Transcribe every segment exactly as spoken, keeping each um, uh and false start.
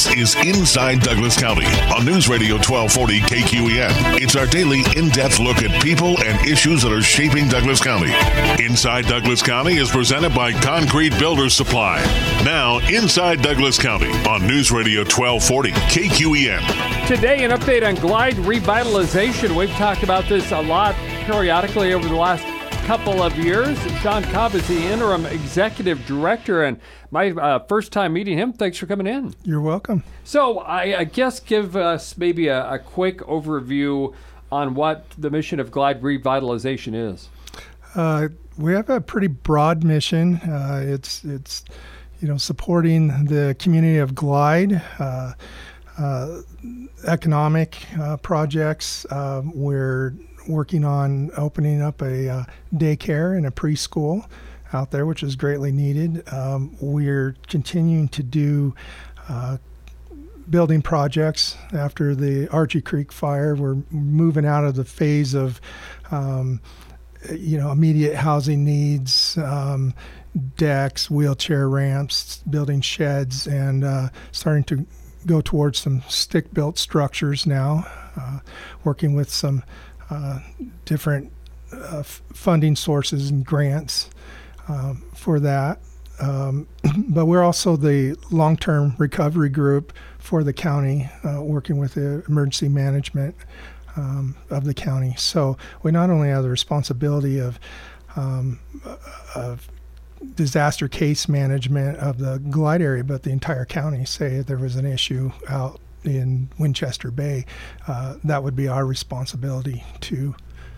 This is Inside Douglas County on News Radio twelve forty K Q E N. It's our daily in-depth look at people and issues that are shaping Douglas County. Inside Douglas County is presented by Concrete Builders Supply. Now, Inside Douglas County on News Radio twelve forty K Q E N. Today, an update on Glide revitalization. We've talked about this a lot periodically over the last couple of years. Sean Cobb is the interim executive director, and my uh, first time meeting him. Thanks for coming in. You're welcome. So I, I guess give us maybe a, a quick overview on what the mission of Glide revitalization is. Uh, we have a pretty broad mission. Uh, it's it's you know supporting the community of Glide. Uh, uh, economic uh, projects. Uh, we're working on opening up a uh, daycare and a preschool out there, which is greatly needed. Um, we're continuing to do uh, building projects after the Archie Creek fire. We're moving out of the phase of, um, you know, immediate housing needs, um, decks, wheelchair ramps, building sheds, and uh, starting to go towards some stick-built structures now, uh, working with some Uh, different uh, f- funding sources and grants um, for that. Um, but we're also the long-term recovery group for the county, uh, working with the emergency management um, of the county. So we not only have the responsibility of, um, of disaster case management of the Glide area, but the entire county. Say if there was an issue out in Winchester Bay, uh, that would be our responsibility too.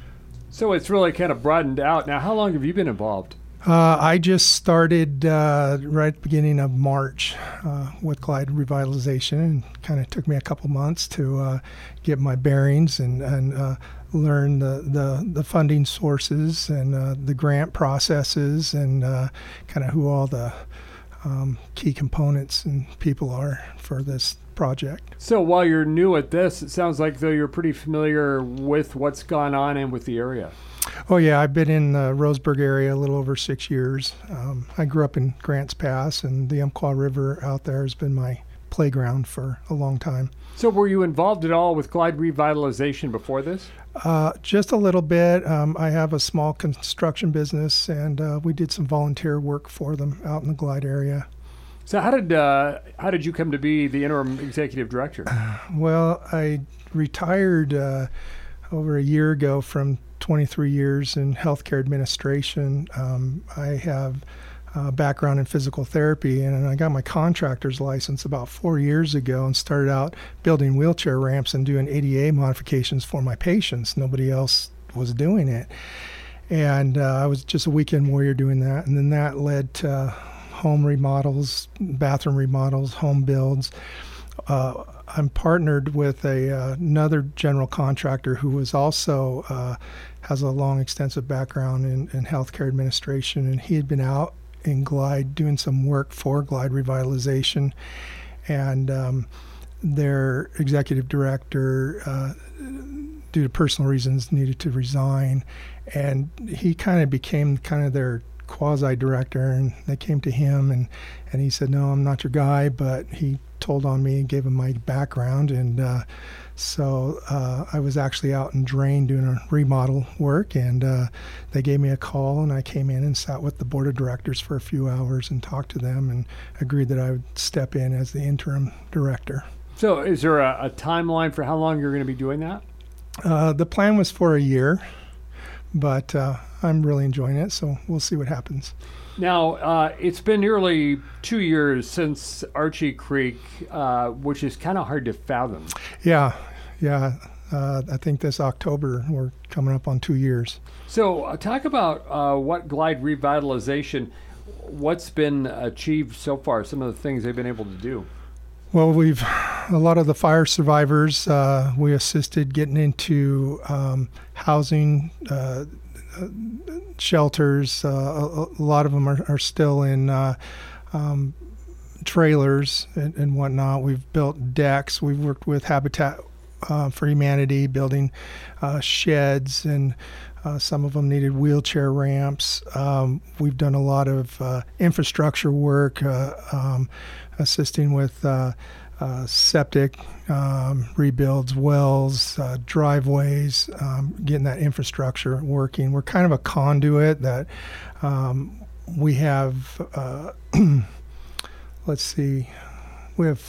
So it's really kind of broadened out. Now, how long have you been involved? Uh, I just started uh, right at the beginning of March uh, with Glide Revitalization, and kind of took me a couple months to uh, get my bearings and, and uh, learn the, the, the funding sources and uh, the grant processes and uh, kind of who all the um, key components and people are for this project. So while you're new at this, it sounds like though you're pretty familiar with what's gone on and with the area. Oh yeah, I've been in the Roseburg area a little over six years. Um, I grew up in Grants Pass, and the Umpqua River out there has been my playground for a long time. So were you involved at all with Glide revitalization before this? Uh, just a little bit. Um, I have a small construction business, and uh, we did some volunteer work for them out in the Glide area. So how did uh, how did you come to be the interim executive director? Well, I retired uh, over a year ago from twenty-three years in healthcare administration. Um, I have a background in physical therapy, and I got my contractor's license about four years ago and started out building wheelchair ramps and doing A D A modifications for my patients. Nobody else was doing it. And uh, I was just a weekend warrior doing that, and then that led to home remodels, bathroom remodels, home builds. Uh, I'm partnered with a uh, another general contractor who was also uh, has a long, extensive background in, in healthcare administration, and he had been out in Glide doing some work for Glide Revitalization, and um, their executive director, uh, due to personal reasons, needed to resign, and he kind of became kind of their quasi-director, and they came to him and, and he said, no, I'm not your guy, but he told on me and gave him my background, and uh, so uh, I was actually out in Drain doing a remodel work, and uh, they gave me a call, and I came in and sat with the board of directors for a few hours and talked to them and agreed that I would step in as the interim director. So is there a, a timeline for how long you're going to be doing that? Uh, the plan was for a year, but uh, I'm really enjoying it, so we'll see what happens. Now, uh, it's been nearly two years since Archie Creek, uh, which is kind of hard to fathom. Yeah, yeah. Uh, I think this October we're coming up on two years. So uh, talk about uh, what Glide Revitalization, what's been achieved so far, some of the things they've been able to do. Well, we've, a lot of the fire survivors, uh, we assisted getting into um, housing, uh, shelters. Uh, a, a lot of them are, are still in uh, um, trailers and, and whatnot. We've built decks. We've worked with Habitat uh, for Humanity, building uh, sheds and Uh, some of them needed wheelchair ramps. Um, we've done a lot of uh, infrastructure work, uh, um, assisting with uh, uh, septic um, rebuilds, wells, uh, driveways, um, getting that infrastructure working. We're kind of a conduit that um, we have, uh, let's see, we have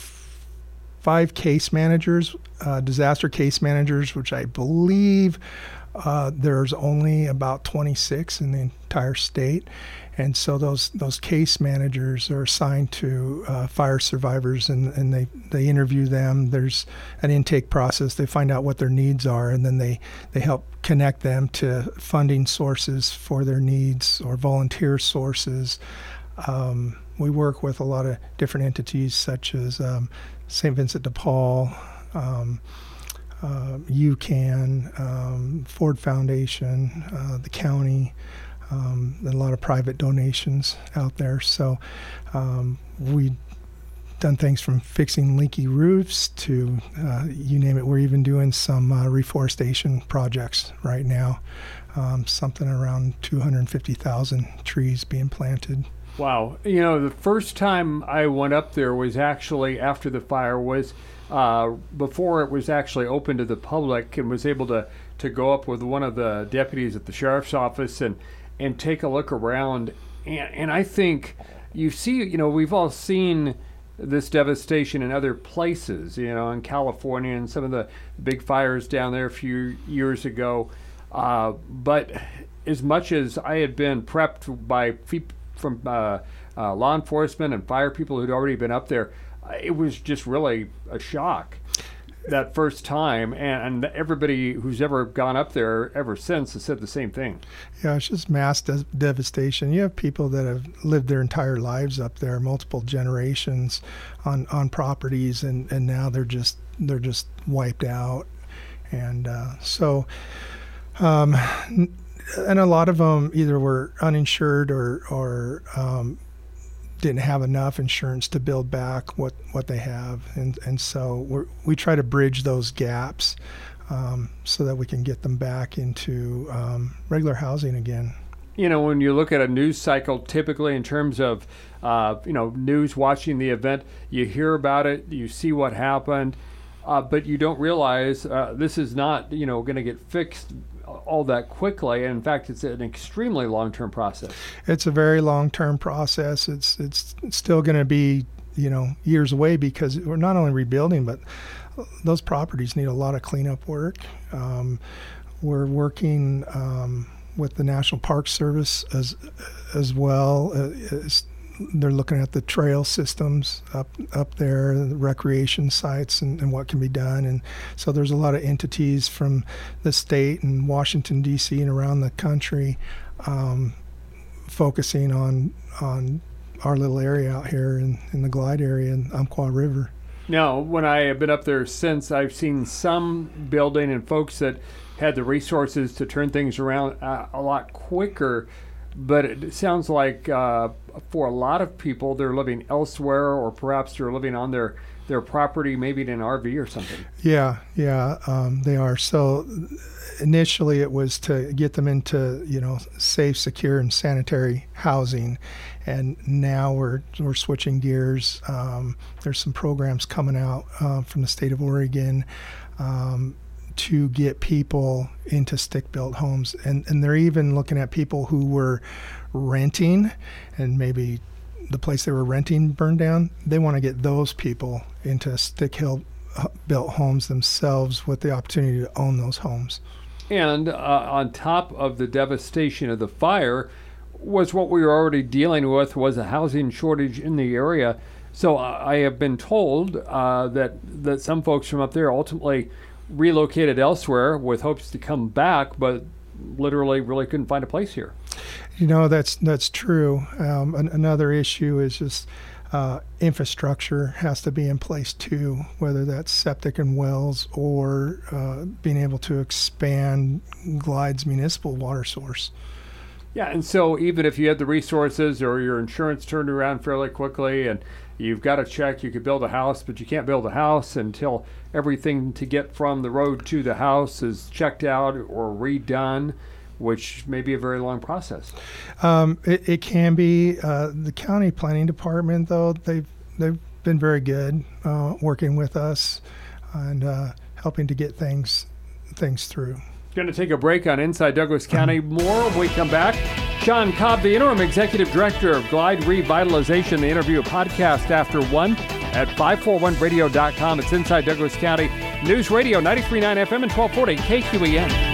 five case managers, uh, disaster case managers, which I believe uh, there's only about twenty-six in the entire state. And so those those case managers are assigned to uh, fire survivors, and, and they, they interview them. There's an intake process. They find out what their needs are, and then they, they help connect them to funding sources for their needs or volunteer sources. Um, we work with a lot of different entities such as um, Saint Vincent de Paul, um, uh, UCAN, um, Ford Foundation, uh, the county. Um, a lot of private donations out there. So um, we've done things from fixing leaky roofs to uh, you name it. We're even doing some uh, reforestation projects right now, um, something around two hundred fifty thousand trees being planted. Wow. You know, the first time I went up there was actually after the fire, was uh, before it was actually open to the public, and was able to, to go up with one of the deputies at the sheriff's office and and take a look around. And, and I think you see, you know, we've all seen this devastation in other places, you know, in California and some of the big fires down there a few years ago. Uh, but as much as I had been prepped by fe- from uh, uh, law enforcement and fire people who'd already been up there, it was just really a shock that first time, and, and everybody who's ever gone up there ever since has said the same thing. Yeah, it's just mass de- devastation. You have people that have lived their entire lives up there, multiple generations on, on properties, and, and now they're just they're just wiped out. And uh, so, um, and a lot of them either were uninsured or or um, didn't have enough insurance to build back what, what they have. And, and so we're, we try to bridge those gaps um, so that we can get them back into um, regular housing again. You know, when you look at a news cycle, typically in terms of, uh, you know, news, watching the event, you hear about it, you see what happened, uh, but you don't realize uh, this is not, you know, going to get fixed all that quickly. And in fact, it's an extremely long-term process. It's a very long-term process. It's it's still going to be, you know, years away, because we're not only rebuilding, but those properties need a lot of cleanup work. Um, we're working um, with the National Park Service as as well. Uh, as they're looking at the trail systems up up there, the recreation sites, and, and what can be done. And so there's a lot of entities from the state and Washington, D C and around the country um, focusing on on our little area out here in, in the Glide area and Umpqua River. Now, when I have been up there since, I've seen some building and folks that had the resources to turn things around uh, a lot quicker. But it sounds like uh, for a lot of people, they're living elsewhere, or perhaps they're living on their, their property, maybe in an R V or something. Yeah, yeah, um, they are. So initially it was to get them into, you know, safe, secure, and sanitary housing. And now we're we're switching gears. Um, there's some programs coming out uh, from the state of Oregon um, to get people into stick-built homes. And, and they're even looking at people who were renting, and maybe the place they were renting burned down. They want to get those people into stick-built homes themselves with the opportunity to own those homes. And uh, on top of the devastation of the fire was what we were already dealing with, was a housing shortage in the area. So uh, I have been told uh, that, that some folks from up there ultimately relocated elsewhere with hopes to come back, but literally really couldn't find a place here. You know, that's that's true. Um, an, another issue is just uh, infrastructure has to be in place too, whether that's septic and wells or uh, being able to expand Glide's municipal water source. Yeah, and so even if you had the resources or your insurance turned around fairly quickly and you've got a check, you could build a house, but you can't build a house until everything to get from the road to the house is checked out or redone. which may be a very long process. Um, it, it can be. Uh, the county planning department, though, they've they've been very good uh, working with us and uh, helping to get things things through. Going to take a break on Inside Douglas County. More when we come back. Sean Cobb, the Interim Executive Director of Glide Revitalization. The interview, a podcast after one at five forty-one radio dot com. It's Inside Douglas County News Radio, ninety-three point nine F M and twelve forty K Q E N.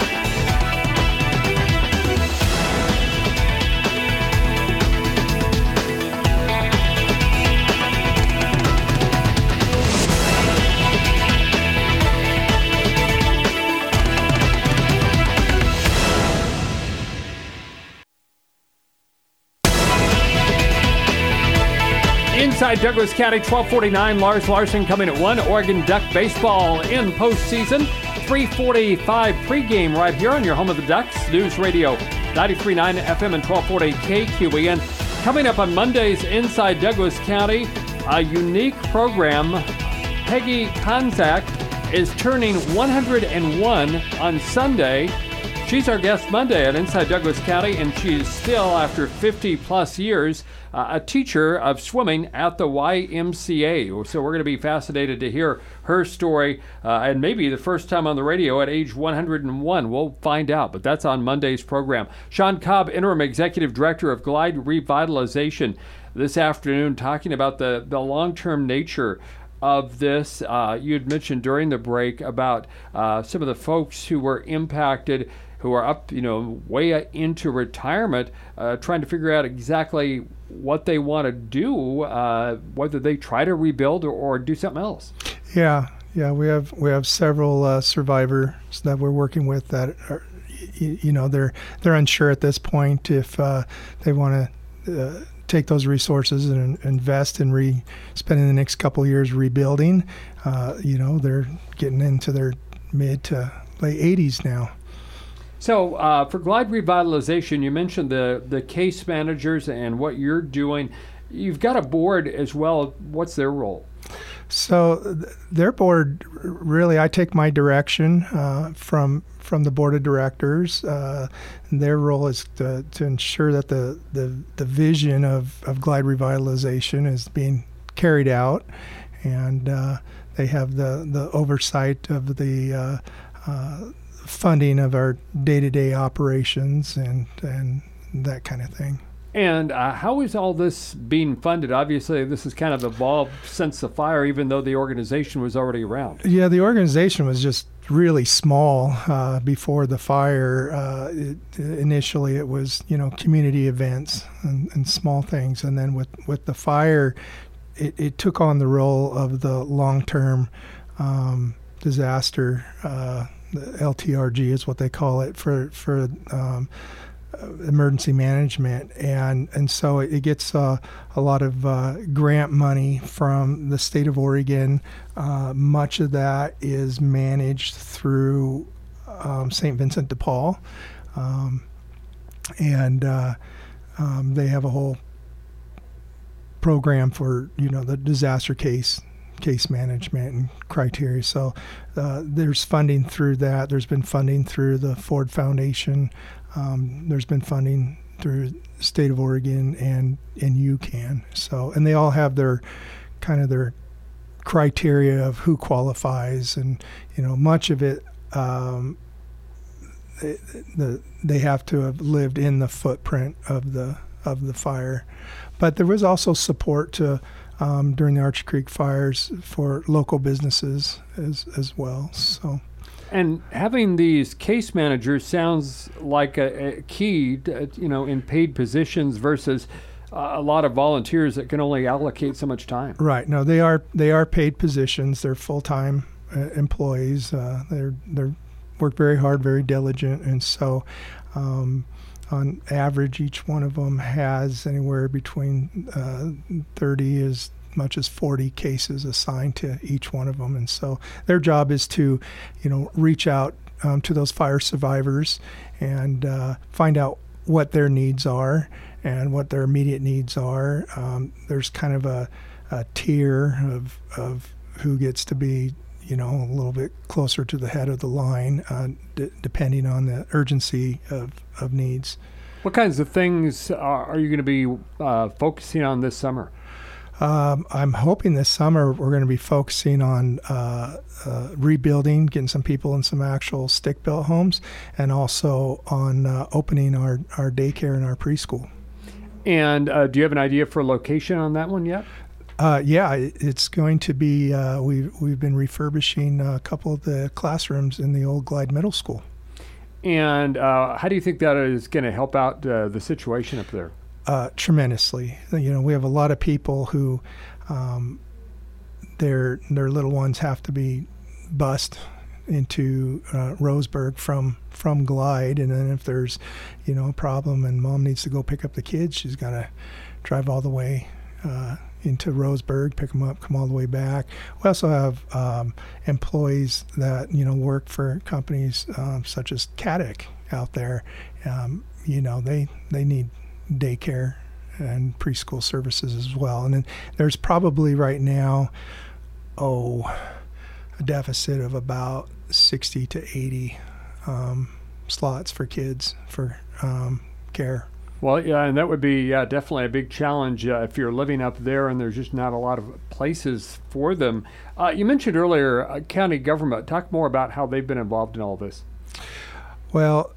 Inside Douglas County, twelve forty-nine, Lars Larson coming at one. Oregon Duck baseball in postseason. three forty-five pregame right here on your home of the Ducks. News Radio, ninety-three point nine F M and twelve forty K Q E N. Coming up on Mondays Inside Douglas County, a unique program. Peggy Konzak is turning one hundred one on Sunday. She's our guest Monday at Inside Douglas County, and she's still, after fifty plus years, uh, a teacher of swimming at the Y M C A. So we're going to be fascinated to hear her story, uh, and maybe the first time on the radio at age one hundred one. We'll find out, but that's on Monday's program. Sean Cobb, Interim Executive Director of Glide Revitalization, this afternoon talking about the, the long-term nature of this. Uh, you had mentioned during the break about uh, some of the folks who were impacted, who are up, you know, way into retirement, uh, trying to figure out exactly what they want to do, uh, whether they try to rebuild or, or do something else. Yeah, yeah, we have we have several uh, survivors that we're working with that are, you, you know, they're they're unsure at this point if uh, they want to uh, take those resources and invest in re spending the next couple of years rebuilding. Uh, you know, they're getting into their mid to late eighties now. So uh, for Glide Revitalization, you mentioned the, the case managers and what you're doing. You've got a board as well. What's their role? So th- their board, really, I take my direction uh, from from the board of directors. Uh, and their role is to, to ensure that the, the, the vision of, of Glide Revitalization is being carried out. And uh, they have the, the oversight of the uh, uh, funding of our day-to-day operations and and that kind of thing. And uh, how is all this being funded? Obviously, this has kind of evolved since the fire, even though the organization was already around. Yeah, the organization was just really small uh, before the fire. Uh, it, initially, it was, you know, community events and, and small things. And then with, with the fire, it, it took on the role of the long-term um, disaster. Uh, the L T R G is what they call it for, for um, emergency management, and and so it gets uh, a lot of uh, grant money from the state of Oregon. Uh, much of that is managed through um, Saint Vincent de Paul, um, and uh, um, they have a whole program for, you know, the disaster case case management and criteria. So uh, there's funding through that. There's been funding through the Ford Foundation. Um, there's been funding through the state of Oregon and, and UCAN. So, and they all have their kind of their criteria of who qualifies, and, you know, much of it, um, they, the, they have to have lived in the footprint of the, of the fire. But there was also support to, um, during the Archer Creek fires for local businesses as, as well. So. And having these case managers sounds like a, a key, to, you know, in paid positions versus uh, a lot of volunteers that can only allocate so much time. Right. No, they are they are paid positions. They're full-time uh, employees. Uh, they're they're work very hard, very diligent, and so um, on average, each one of them has anywhere between uh, thirty as much as forty cases assigned to each one of them. And so their job is to, you know, reach out um, to those fire survivors and uh, find out what their needs are and what their immediate needs are. Um, there's kind of a, a tier of, of who gets to be, you know, a little bit closer to the head of the line, uh, d- depending on the urgency of, of needs. What kinds of things are, are you going to be uh, focusing on this summer? Um, I'm hoping this summer we're going to be focusing on uh, uh, rebuilding, getting some people in some actual stick-built homes, and also on uh, opening our, our daycare and our preschool. And uh, do you have an idea for location on that one yet? Uh, yeah, it's going to be, uh, we've, we've been refurbishing a couple of the classrooms in the old Glide Middle School. And uh, how do you think that is going to help out uh, the situation up there? Uh, tremendously. You know, we have a lot of people who um, their their little ones have to be bused into uh, Roseburg from from Glide, and then if there's, you know, a problem and mom needs to go pick up the kids, she's got to drive all the way uh, into Roseburg, pick them up, come all the way back. We also have um, employees that, you know, work for companies um, such as Caddick out there. Um, you know, they they need daycare and preschool services as well. And then there's probably right now, oh, a deficit of about sixty to eighty um, slots for kids for um, care. Well, yeah, and that would be yeah, definitely a big challenge uh, if you're living up there and there's just not a lot of places for them. Uh, you mentioned earlier uh, county government. Talk more about how they've been involved in all this. Well,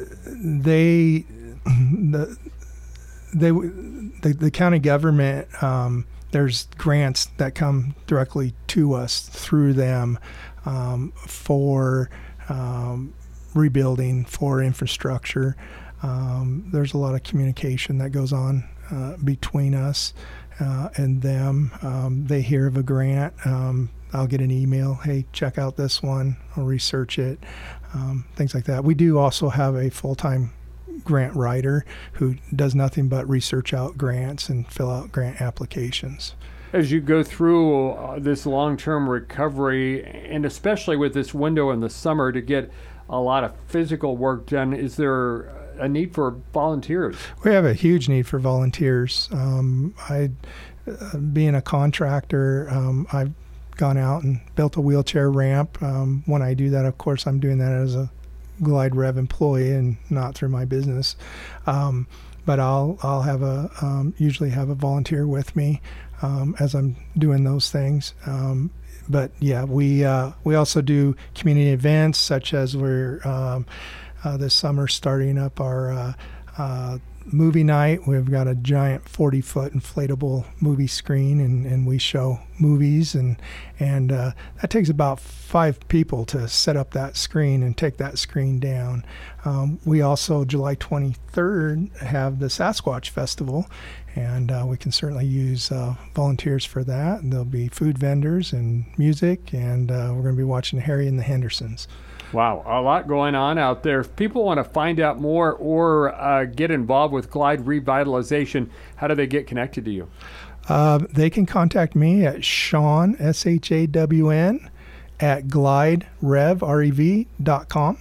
they, the, they, the, the county government, um, there's grants that come directly to us through them um, for um, rebuilding, for infrastructure. Um, there's a lot of communication that goes on uh, between us uh, and them. Um, they hear of a grant. Um, I'll get an email, hey, check out this one. I'll research it, um, things like that. We do also have a full-time grant writer who does nothing but research out grants and fill out grant applications. As you go through uh, this long-term recovery, and especially with this window in the summer to get a lot of physical work done, is there a need for volunteers? We have a huge need for volunteers. Um, I, uh, being a contractor, um, I've gone out and built a wheelchair ramp. Um, when I do that, of course, I'm doing that as a Glide Rev employee and not through my business. Um, but I'll I'll have a um, usually have a volunteer with me um, as I'm doing those things. Um, but yeah, we uh, we also do community events, such as we're um, uh, this summer starting up our uh, uh, movie night. We've got a giant forty foot inflatable movie screen, and, and we show movies, and and uh, that takes about five people to set up that screen and take that screen down. Um, we also, July twenty-third, have the Sasquatch Festival, and uh, we can certainly use uh, volunteers for that. And there'll be food vendors and music, and uh, we're going to be watching Harry and the Hendersons. Wow, a lot going on out there. If people want to find out more or uh, get involved with Glide Revitalization, how do they get connected to you? Uh, they can contact me at Shawn, S H A W N, at glide rev, R E V, dot com.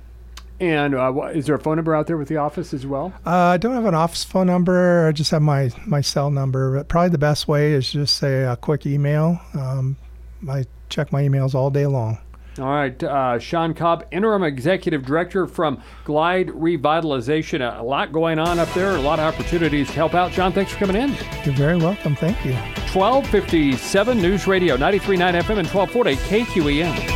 And uh, is there a phone number out there with the office as well? Uh, I don't have an office phone number. I just have my, my cell number. But probably the best way is just say a quick email. Um, I check my emails all day long. All right, uh, Shawn Cobb, Interim Executive Director from Glide Revitalization. A lot going on up there, a lot of opportunities to help out. Shawn, thanks for coming in. You're very welcome. Thank you. twelve fifty-seven News Radio, ninety-three point nine F M and twelve forty K Q E N.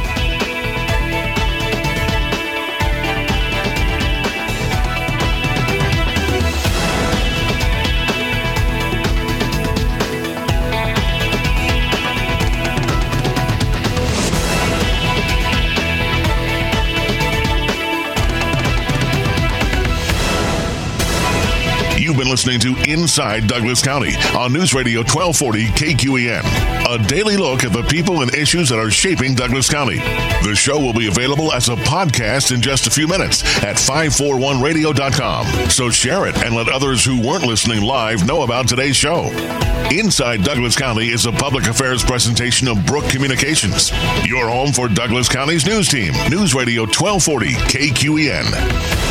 You've been listening to Inside Douglas County on News Radio twelve forty K Q E N, a daily look at the people and issues that are shaping Douglas County. The show will be available as a podcast in just a few minutes at five forty-one radio dot com. So share it and let others who weren't listening live know about today's show. Inside Douglas County is a public affairs presentation of Brook Communications, your home for Douglas County's news team. News Radio twelve forty K Q E N.